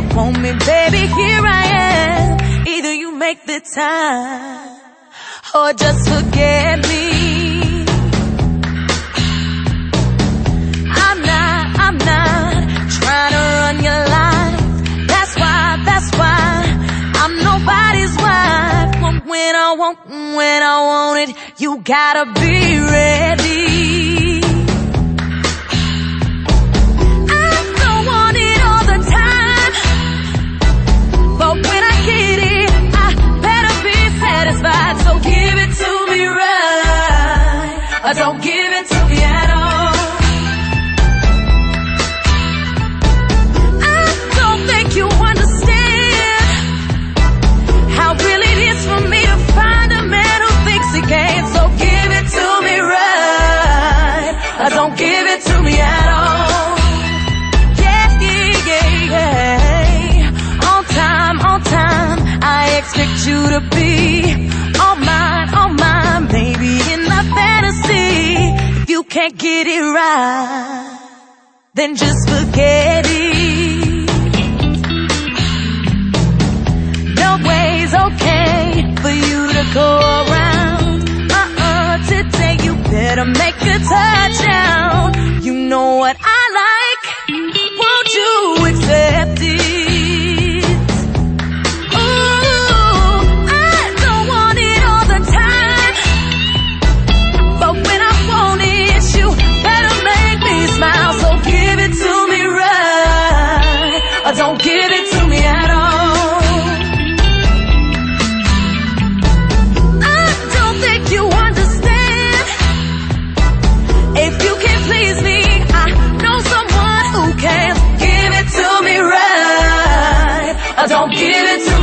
want me, baby, here I am. Either you make the time or just forget me. I'm not trying to run your life. That's why I'm nobody's wife. When I want it, you gotta be ready. I don't want it all the time, but when I get it, I better be satisfied. So give it to me right, or don't give it to me at all. I don't think you understand how real it is for me to find a man who thinks he can. So give it to me right, or don't give it to me at all. Yeah. On time, I expect you to be all mine, baby, in my fantasy. If you can't get it right, then just forget it. No way's okay for you to go around. Today you better make a touchdown. You know what I like, won't you accept it? Don't give it to me at all. I don't think you understand. If you can't please me, I know someone who can. Give it to me right, or don't give it to me.